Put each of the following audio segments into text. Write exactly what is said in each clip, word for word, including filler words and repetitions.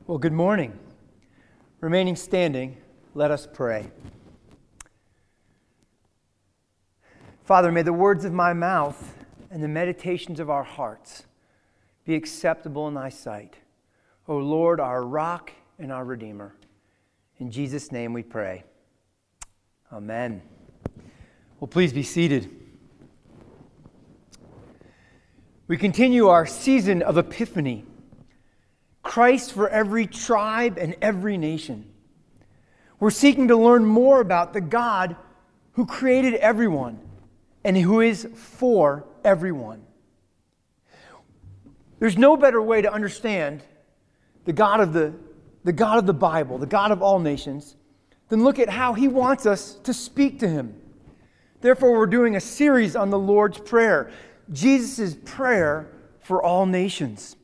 Well, good morning. Remaining standing, let us pray. Father, may the words of my mouth and the meditations of our hearts be acceptable in thy sight. O Lord, our rock and our Redeemer. In Jesus' name we pray. Amen. Well, please be seated. We continue our season of Epiphany. Christ for every tribe and every nation. We're seeking to learn more about the God who created everyone and who is for everyone. There's no better way to understand the God of the, the God of the Bible, the God of all nations, than look at how He wants us to speak to Him. Therefore, we're doing a series on the Lord's Prayer, Jesus' prayer for all nations.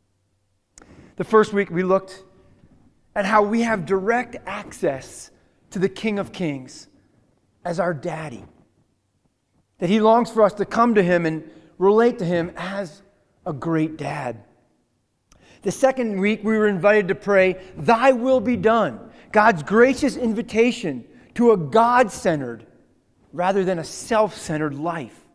The first week we looked at how we have direct access to the King of Kings as our daddy. That He longs for us to come to Him and relate to Him as a great dad. The second week we were invited to pray, Thy will be done. God's gracious invitation to a God-centered rather than a self-centered life.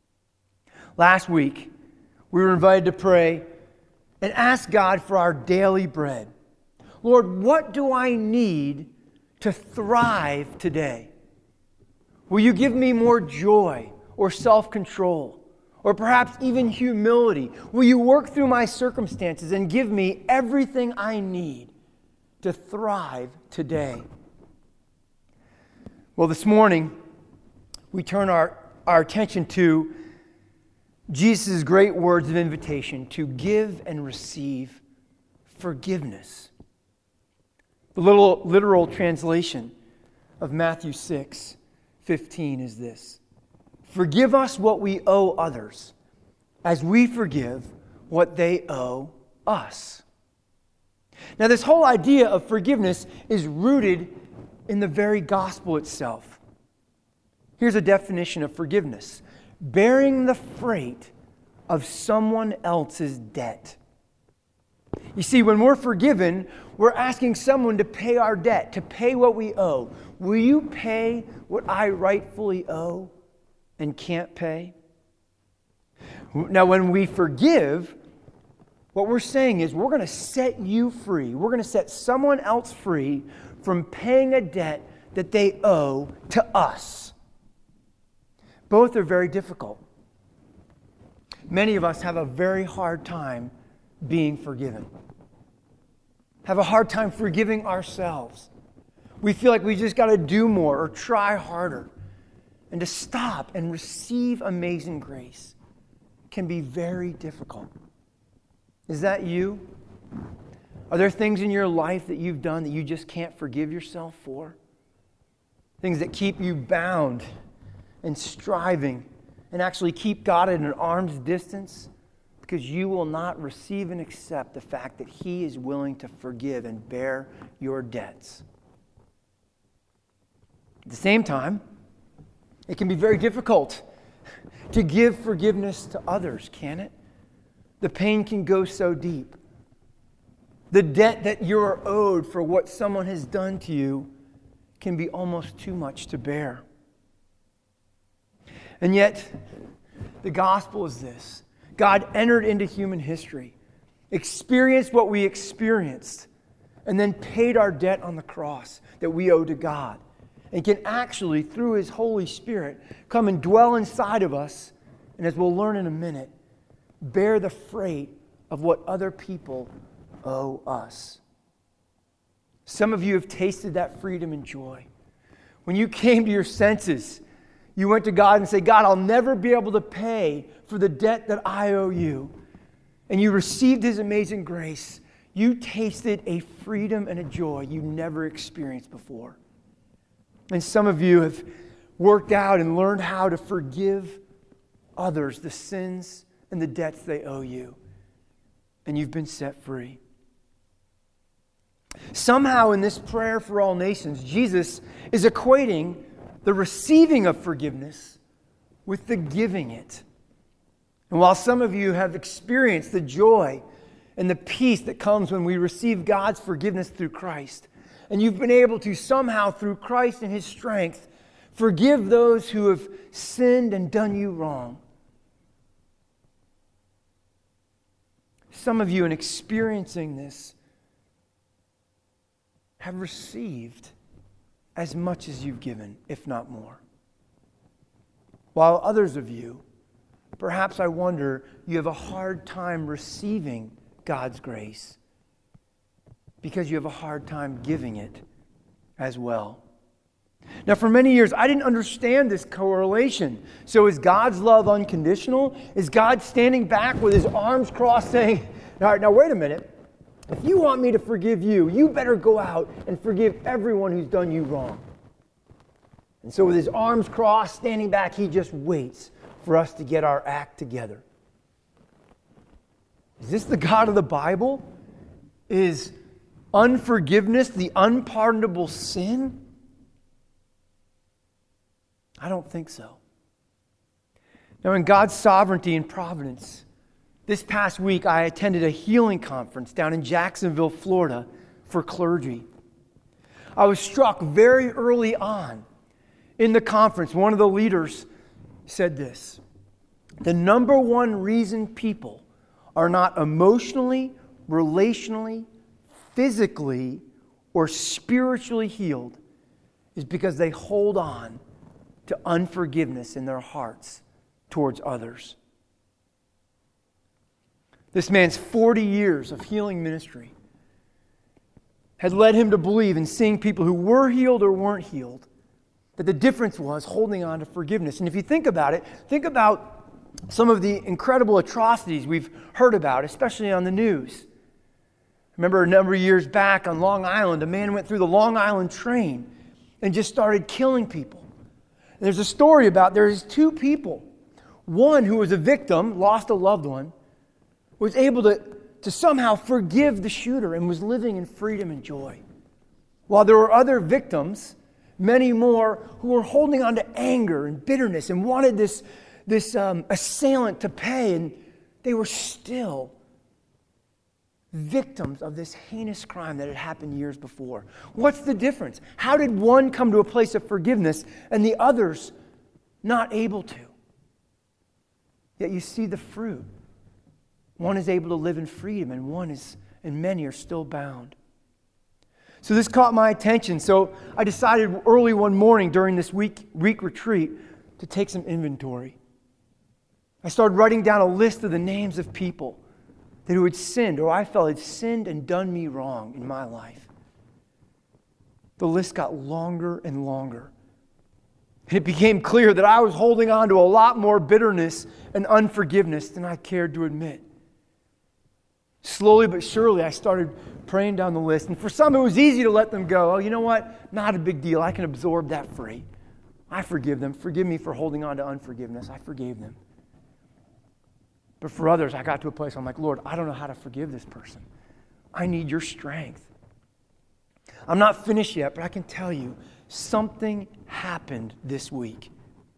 Last week we were invited to pray and ask God for our daily bread. Lord, what do I need to thrive today? Will you give me more joy or self-control or perhaps even humility? Will you work through my circumstances and give me everything I need to thrive today? Well, this morning, we turn our, our attention to Jesus' great words of invitation to give and receive forgiveness. The little literal translation of Matthew six fifteen is this: Forgive us what we owe others, as we forgive what they owe us. Now, this whole idea of forgiveness is rooted in the very gospel itself. Here's a definition of forgiveness: bearing the freight of someone else's debt. You see, when we're forgiven, we're asking someone to pay our debt, to pay what we owe. Will you pay what I rightfully owe and can't pay? Now, when we forgive, what we're saying is we're going to set you free. We're going to set someone else free from paying a debt that they owe to us. Both are very difficult. Many of us have a very hard time being forgiven. Have a hard time forgiving ourselves. We feel like we just got to do more or try harder. And to stop and receive amazing grace can be very difficult. Is that you? Are there things in your life that you've done that you just can't forgive yourself for? Things that keep you bound and striving and actually keep God at an arm's distance because you will not receive and accept the fact that He is willing to forgive and bear your debts. At the same time, it can be very difficult to give forgiveness to others, can it? The pain can go so deep. The debt that you're owed for what someone has done to you can be almost too much to bear. And yet, the gospel is this: God entered into human history, experienced what we experienced, and then paid our debt on the cross that we owe to God, and can actually, through His Holy Spirit, come and dwell inside of us, and as we'll learn in a minute, bear the freight of what other people owe us. Some of you have tasted that freedom and joy. When you came to your senses, you went to God and said, God, I'll never be able to pay for the debt that I owe you. And you received His amazing grace. You tasted a freedom and a joy you never experienced before. And some of you have worked out and learned how to forgive others the sins and the debts they owe you. And you've been set free. Somehow in this prayer for all nations, Jesus is equating the receiving of forgiveness with the giving it. And while some of you have experienced the joy and the peace that comes when we receive God's forgiveness through Christ. And you've been able to somehow, through Christ and His strength, forgive those who have sinned and done you wrong. Some of you, in experiencing this, have received as much as you've given, if not more. While others of you, perhaps I wonder, you have a hard time receiving God's grace because you have a hard time giving it as well. Now, for many years, I didn't understand this correlation. So is God's love unconditional? Is God standing back with His arms crossed saying, all right, now wait a minute. If you want me to forgive you, you better go out and forgive everyone who's done you wrong. And so with His arms crossed, standing back, He just waits for us to get our act together. Is this the God of the Bible? Is unforgiveness the unpardonable sin? I don't think so. Now, in God's sovereignty and providence, this past week I attended a healing conference down in Jacksonville, Florida, for clergy. I was struck very early on in the conference. One of the leaders said this: the number one reason people are not emotionally, relationally, physically, or spiritually healed is because they hold on to unforgiveness in their hearts towards others. This man's forty years of healing ministry had led him to believe in seeing people who were healed or weren't healed, that the difference was holding on to forgiveness. And if you think about it, think about some of the incredible atrocities we've heard about, especially on the news. Remember a number of years back on Long Island, a man went through the Long Island train and just started killing people. And there's a story about there's two people. One who was a victim, lost a loved one, was able to, to somehow forgive the shooter and was living in freedom and joy. While there were other victims, many more, who were holding on to anger and bitterness and wanted this, this um, assailant to pay, and they were still victims of this heinous crime that had happened years before. What's the difference? How did one come to a place of forgiveness and the others not able to? Yet you see the fruit. One is able to live in freedom, and one is, and many are still bound. So this caught my attention. So I decided early one morning during this week, week retreat to take some inventory. I started writing down a list of the names of people that who had sinned, or I felt had sinned and done me wrong in my life. The list got longer and longer. It became clear that I was holding on to a lot more bitterness and unforgiveness than I cared to admit. Slowly but surely, I started praying down the list. And for some, it was easy to let them go. Oh, you know what? Not a big deal. I can absorb that freight. I forgive them. Forgive me for holding on to unforgiveness. I forgave them. But for others, I got to a place where I'm like, Lord, I don't know how to forgive this person. I need your strength. I'm not finished yet, but I can tell you, something happened this week.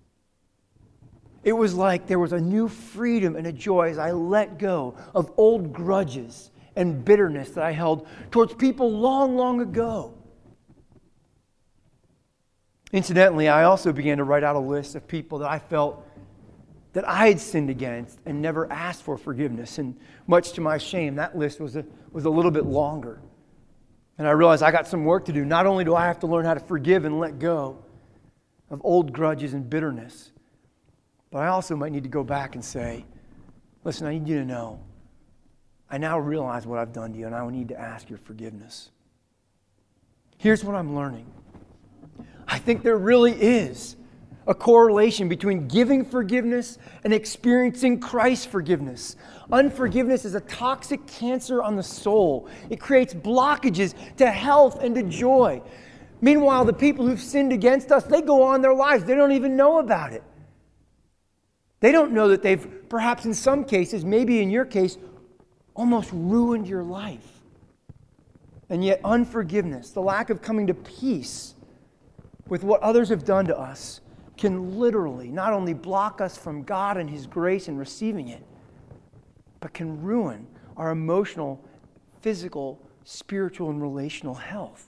It was like there was a new freedom and a joy as I let go of old grudges and bitterness that I held towards people long, long ago. Incidentally, I also began to write out a list of people that I felt that I had sinned against and never asked for forgiveness. And much to my shame, that list was a, was a little bit longer. And I realized I got some work to do. Not only do I have to learn how to forgive and let go of old grudges and bitterness, but I also might need to go back and say, listen, I need you to know, I now realize what I've done to you, and I need to ask your forgiveness. Here's what I'm learning. I think there really is a correlation between giving forgiveness and experiencing Christ's forgiveness. Unforgiveness is a toxic cancer on the soul. It creates blockages to health and to joy. Meanwhile, the people who've sinned against us, they go on their lives. They don't even know about it. They don't know that they've, perhaps in some cases, maybe in your case, almost ruined your life. And yet unforgiveness, the lack of coming to peace with what others have done to us, can literally not only block us from God and His grace and receiving it, but can ruin our emotional, physical, spiritual, and relational health.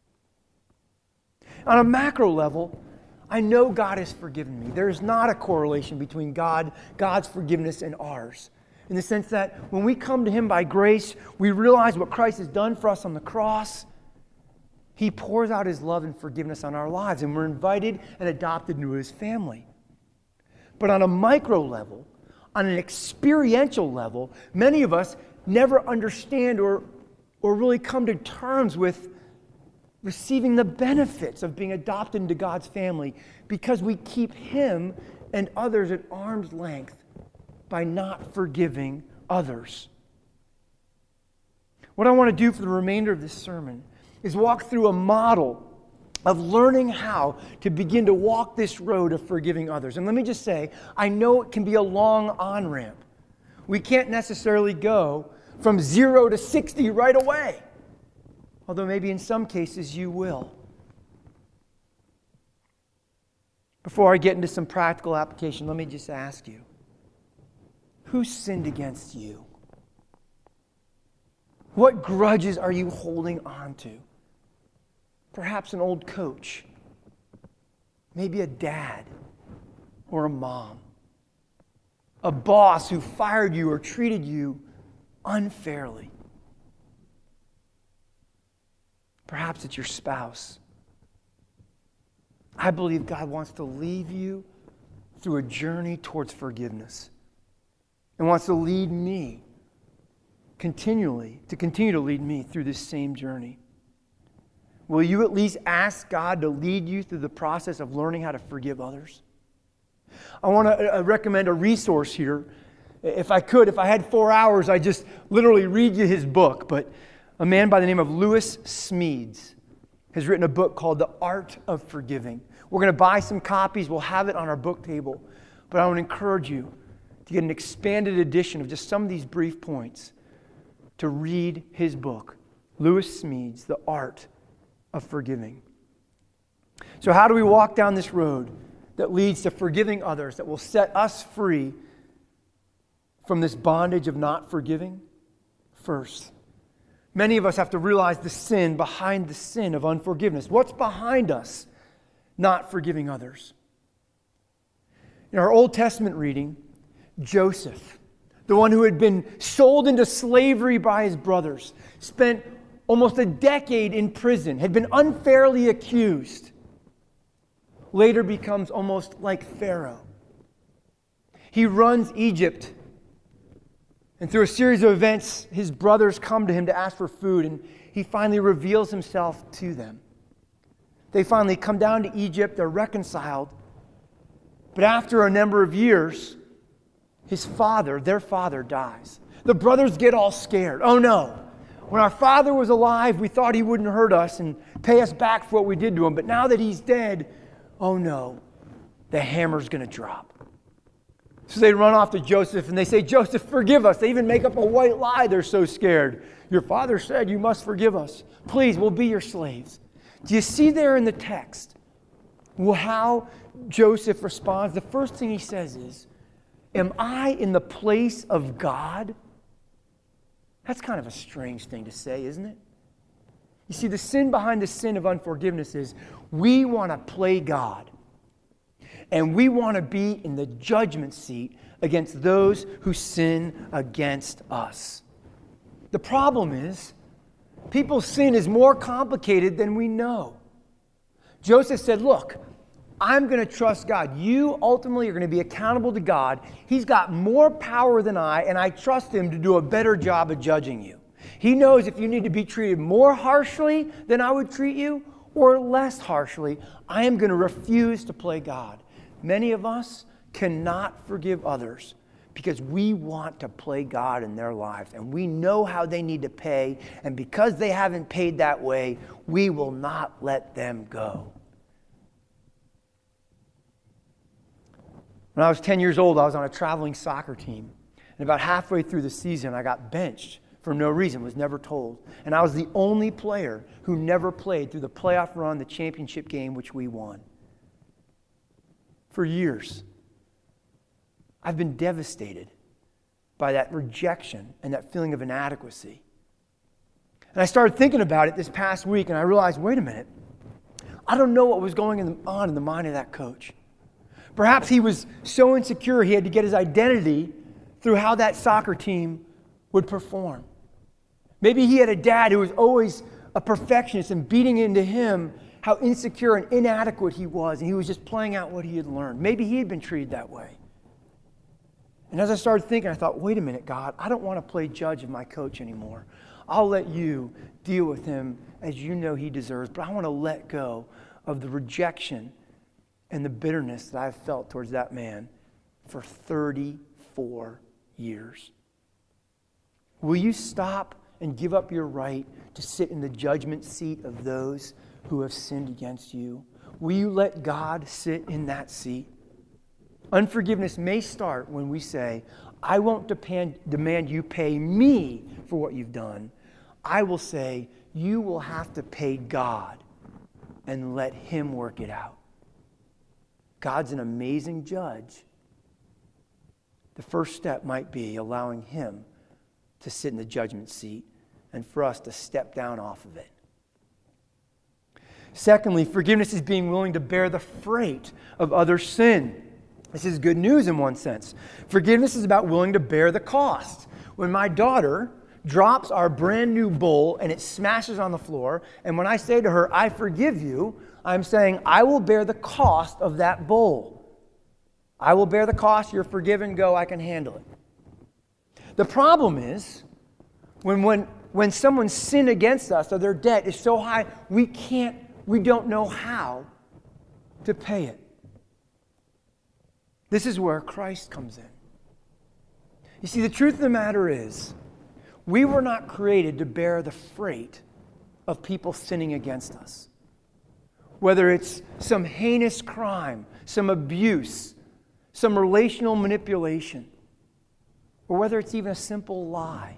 On a macro level, I know God has forgiven me. There is not a correlation between God, God's forgiveness and ours. In the sense that when we come to Him by grace, we realize what Christ has done for us on the cross. He pours out His love and forgiveness on our lives, and we're invited and adopted into His family. But on a micro level, on an experiential level, many of us never understand or, or really come to terms with receiving the benefits of being adopted into God's family because we keep Him and others at arm's length by not forgiving others. What I want to do for the remainder of this sermon is walk through a model of learning how to begin to walk this road of forgiving others. And let me just say, I know it can be a long on-ramp. We can't necessarily go from zero to sixty right away. Although maybe in some cases you will. Before I get into some practical application, let me just ask you, who sinned against you? What grudges are you holding on to? Perhaps an old coach, maybe a dad or a mom, a boss who fired you or treated you unfairly. Perhaps it's your spouse. I believe God wants to lead you through a journey towards forgiveness and wants to lead me continually, to continue to lead me through this same journey. Will you at least ask God to lead you through the process of learning how to forgive others? I want to uh, recommend a resource here. If I could, if I had four hours, I'd just literally read you his book. But a man by the name of Lewis Smedes has written a book called The Art of Forgiving. We're going to buy some copies. We'll have it on our book table. But I want to encourage you to get an expanded edition of just some of these brief points to read his book, Lewis Smedes, The Art of Forgiving. So how do we walk down this road that leads to forgiving others, that will set us free from this bondage of not forgiving? First, many of us have to realize the sin behind the sin of unforgiveness. What's behind us not forgiving others? In our Old Testament reading, Joseph, the one who had been sold into slavery by his brothers, spent almost a decade in prison, had been unfairly accused, later becomes almost like Pharaoh. He runs Egypt, and through a series of events, his brothers come to him to ask for food, and he finally reveals himself to them. They finally come down to Egypt, they're reconciled, but after a number of years, his father, their father, dies. The brothers get all scared. Oh no! When our father was alive, we thought he wouldn't hurt us and pay us back for what we did to him. But now that he's dead, oh no, the hammer's going to drop. So they run off to Joseph and they say, Joseph, forgive us. They even make up a white lie. They're so scared. Your father said you must forgive us. Please, we'll be your slaves. Do you see there in the text how Joseph responds? The first thing he says is, am I in the place of God? That's kind of a strange thing to say, isn't it? You see, the sin behind the sin of unforgiveness is we want to play God. And we want to be in the judgment seat against those who sin against us. The problem is, people's sin is more complicated than we know. Joseph said, look, I'm going to trust God. You ultimately are going to be accountable to God. He's got more power than I, and I trust Him to do a better job of judging you. He knows if you need to be treated more harshly than I would treat you, or less harshly, I am going to refuse to play God. Many of us cannot forgive others because we want to play God in their lives, and we know how they need to pay, and because they haven't paid that way, we will not let them go. When I was ten years old, I was on a traveling soccer team. And about halfway through the season, I got benched for no reason, was never told. And I was the only player who never played through the playoff run, the championship game, which we won. For years, I've been devastated by that rejection and that feeling of inadequacy. And I started thinking about it this past week, and I realized, wait a minute, I don't know what was going on in the mind of that coach. Perhaps he was so insecure he had to get his identity through how that soccer team would perform. Maybe he had a dad who was always a perfectionist and beating into him how insecure and inadequate he was, and he was just playing out what he had learned. Maybe he had been treated that way. And as I started thinking, I thought, wait a minute, God, I don't want to play judge of my coach anymore. I'll let you deal with him as you know he deserves, but I want to let go of the rejection and the bitterness that I've felt towards that man for thirty-four years. Will you stop and give up your right to sit in the judgment seat of those who have sinned against you? Will you let God sit in that seat? Unforgiveness may start when we say, I won't depend, demand you pay me for what you've done. I will say, you will have to pay God and let him work it out. God's an amazing judge. The first step might be allowing him to sit in the judgment seat and for us to step down off of it. Secondly, forgiveness is being willing to bear the freight of other sin. This is good news in one sense. Forgiveness is about willing to bear the cost. When my daughter drops our brand new bowl and it smashes on the floor, and when I say to her, I forgive you, I'm saying, I will bear the cost of that bowl. I will bear the cost. You're forgiven. Go. I can handle it. The problem is when, when, when someone's sin against us or their debt is so high, we can't, we don't know how to pay it. This is where Christ comes in. You see, the truth of the matter is, we were not created to bear the freight of people sinning against us. Whether it's some heinous crime, some abuse, some relational manipulation, or whether it's even a simple lie,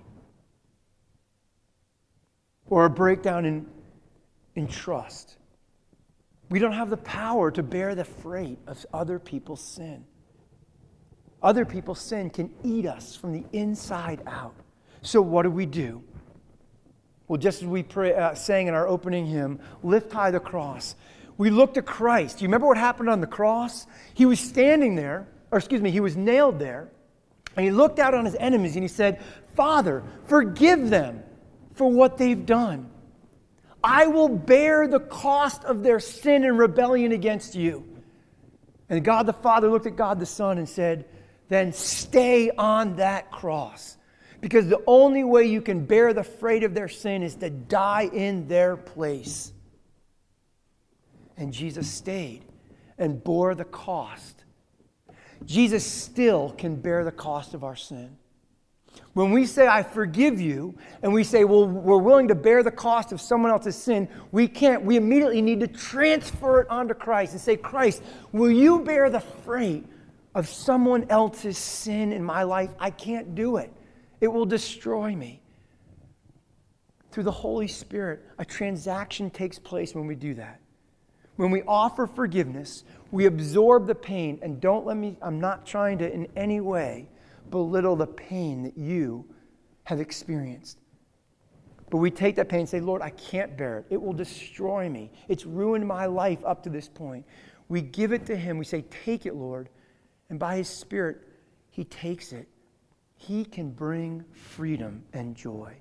or a breakdown in, in trust. We don't have the power to bear the freight of other people's sin. Other people's sin can eat us from the inside out. So what do we do? Well, just as we pray, uh, sang in our opening hymn, Lift High the Cross, we look to Christ. Do you remember what happened on the cross? He was standing there, or excuse me, he was nailed there, and he looked out on his enemies and he said, Father, forgive them for what they've done. I will bear the cost of their sin and rebellion against you. And God the Father looked at God the Son and said, then stay on that cross. Because the only way you can bear the freight of their sin is to die in their place. And Jesus stayed and bore the cost. Jesus still can bear the cost of our sin. When we say, I forgive you, and we say, well, we're willing to bear the cost of someone else's sin, we can't. We immediately need to transfer it onto Christ and say, Christ, will you bear the freight of someone else's sin in my life? I can't do it. It will destroy me. Through the Holy Spirit, a transaction takes place when we do that. When we offer forgiveness, we absorb the pain, and don't let me, I'm not trying to in any way belittle the pain that you have experienced. But we take that pain and say, Lord, I can't bear it. It will destroy me. It's ruined my life up to this point. We give it to him. We say, take it, Lord. And by his Spirit, he takes it. He can bring freedom and joy.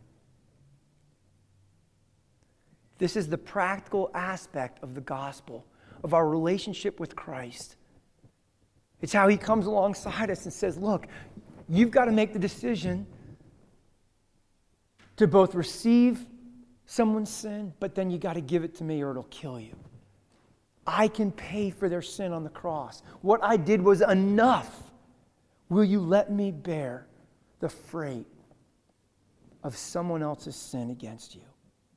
This is the practical aspect of the gospel, of our relationship with Christ. It's how he comes alongside us and says, look, you've got to make the decision to both receive someone's sin, but then you got to give it to me or it'll kill you. I can pay for their sin on the cross. What I did was enough. Will you let me bear the freight of someone else's sin against you?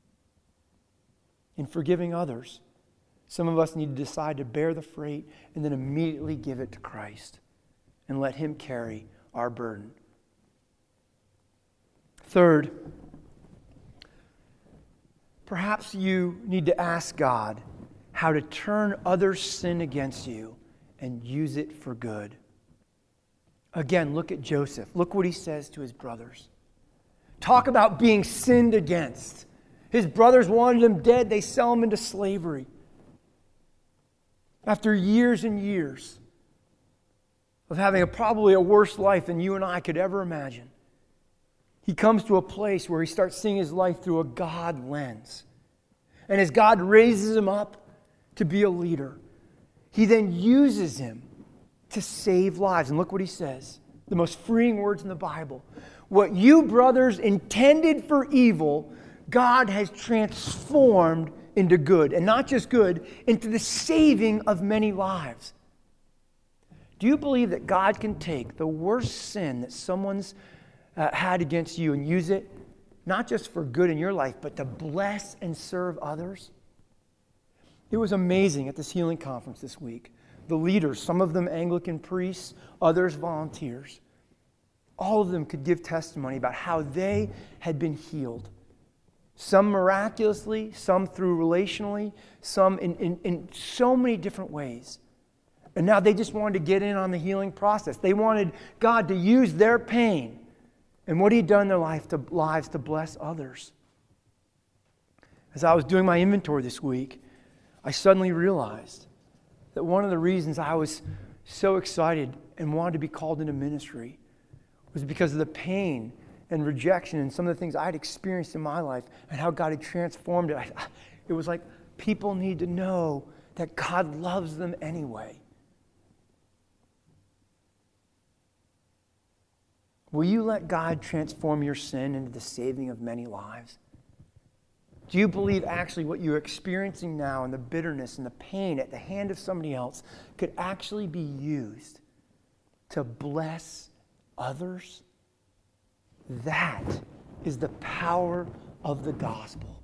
In forgiving others, some of us need to decide to bear the freight and then immediately give it to Christ and let him carry our burden. Third, perhaps you need to ask God how to turn others' sin against you and use it for good. Again, look at Joseph. Look what he says to his brothers. Talk about being sinned against. His brothers wanted him dead. They sell him into slavery. After years and years of having a, probably a worse life than you and I could ever imagine, he comes to a place where he starts seeing his life through a God lens. And as God raises him up to be a leader, he then uses him to save lives. And look what he says, the most freeing words in the Bible. What you brothers intended for evil, God has transformed into good. And not just good, into the saving of many lives. Do you believe that God can take the worst sin that someone's uh, had against you and use it not just for good in your life, but to bless and serve others? It was amazing at this healing conference this week. The leaders, some of them Anglican priests, others volunteers, all of them could give testimony about how they had been healed. Some miraculously, some through relationally, some in, in, in so many different ways. And now they just wanted to get in on the healing process. They wanted God to use their pain and what He'd done in their life to, lives to bless others. As I was doing my inventory this week, I suddenly realized that one of the reasons I was so excited and wanted to be called into ministry was because of the pain and rejection and some of the things I had experienced in my life and how God had transformed it. I, it was like people need to know that God loves them anyway. Will you let God transform your sin into the saving of many lives? Do you believe actually what you're experiencing now and the bitterness and the pain at the hand of somebody else could actually be used to bless others? That is the power of the gospel.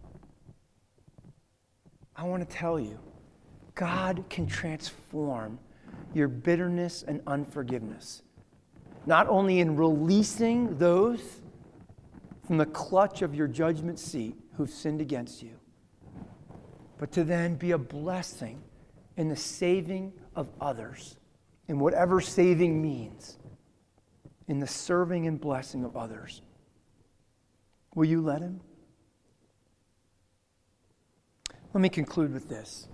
I want to tell you, God can transform your bitterness and unforgiveness, not only in releasing those from the clutch of your judgment seat who've sinned against you, but to then be a blessing in the saving of others, in whatever saving means, in the serving and blessing of others. Will you let Him? Let me conclude with this.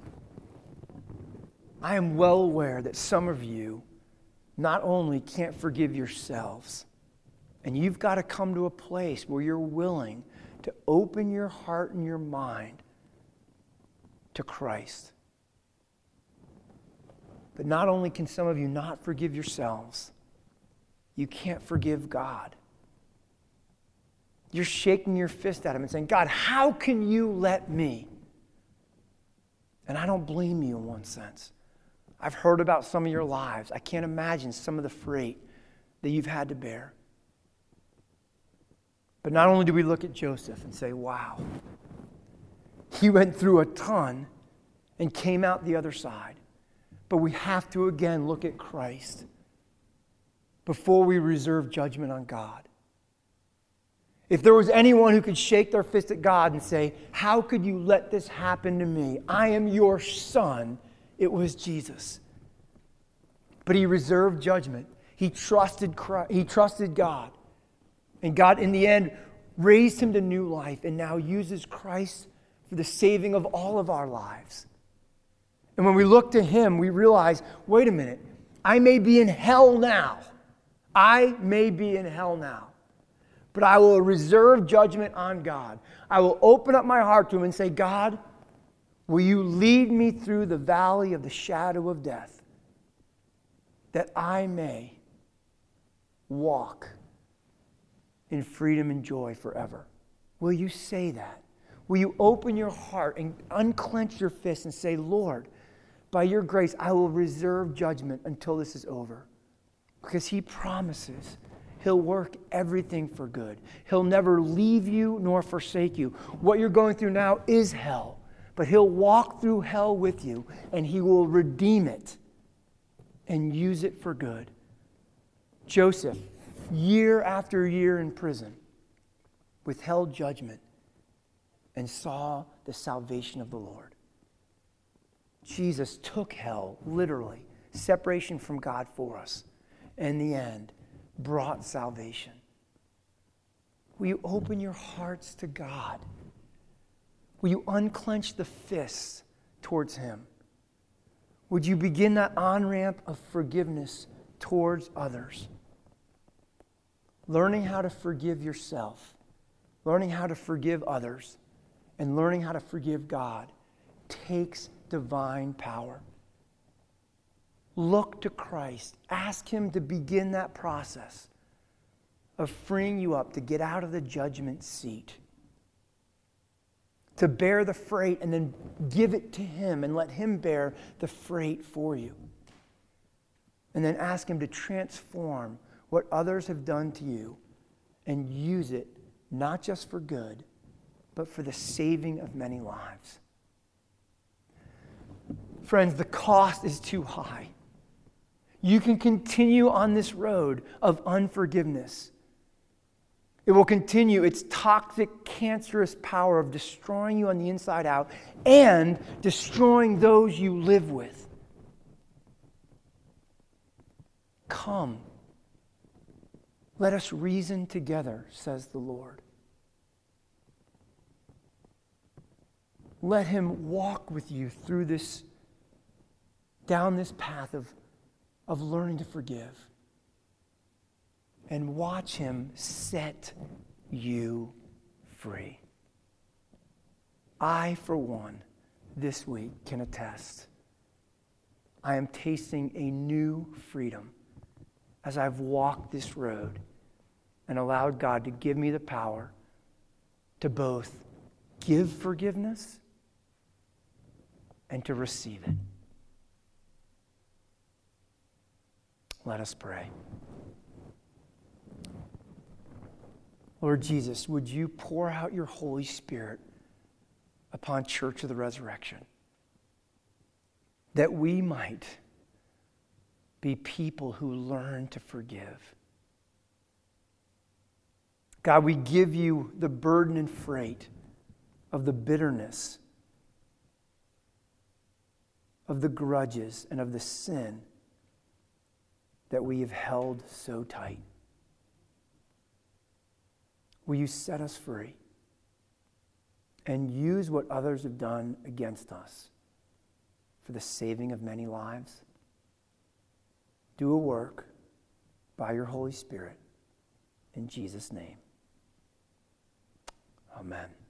I am well aware that some of you not only can't forgive yourselves, and you've got to come to a place where you're willing to open your heart and your mind to Christ. But not only can some of you not forgive yourselves, you can't forgive God. You're shaking your fist at Him and saying, God, how can you let me? And I don't blame you in one sense. I've heard about some of your lives. I can't imagine some of the freight that you've had to bear. But not only do we look at Joseph and say, wow, he went through a ton and came out the other side. But we have to again look at Christ before we reserve judgment on God. If there was anyone who could shake their fist at God and say, how could you let this happen to me? I am your son. It was Jesus. But he reserved judgment. He trusted Christ. He trusted God. And God, in the end, raised him to new life and now uses Christ for the saving of all of our lives. And when we look to him, we realize, wait a minute, I may be in hell now. I may be in hell now. But I will reserve judgment on God. I will open up my heart to him and say, God, will you lead me through the valley of the shadow of death, that I may walk in freedom and joy forever? Will you say that? Will you open your heart and unclench your fist and say, Lord, by your grace, I will reserve judgment until this is over? Because he promises he'll work everything for good. He'll never leave you nor forsake you. What you're going through now is hell, but he'll walk through hell with you and he will redeem it and use it for good. Joseph, year after year in prison, withheld judgment and saw the salvation of the Lord. Jesus took hell, literally, separation from God for us. In the end, brought salvation. Will you open your hearts to God? Will you unclench the fists towards Him? Would you begin that on-ramp of forgiveness towards others? Learning how to forgive yourself, learning how to forgive others, and learning how to forgive God takes divine power. Look to Christ. Ask Him to begin that process of freeing you up to get out of the judgment seat, to bear the freight and then give it to Him and let Him bear the freight for you. And then ask Him to transform what others have done to you and use it not just for good, but for the saving of many lives. Friends, the cost is too high. You can continue on this road of unforgiveness. It will continue its toxic, cancerous power of destroying you on the inside out and destroying those you live with. Come, let us reason together, says the Lord. Let Him walk with you through this, down this path of, of learning to forgive. And watch Him set you free. I, for one, this week can attest. I am tasting a new freedom as I've walked this road and allowed God to give me the power to both give forgiveness and to receive it. Let us pray. Lord Jesus, would you pour out your Holy Spirit upon Church of the Resurrection, that we might be people who learn to forgive. God, we give you the burden and freight of the bitterness, of the grudges, and of the sin that we have held so tight. Will you set us free and use what others have done against us for the saving of many lives? Do a work by your Holy Spirit in Jesus' name. Amen.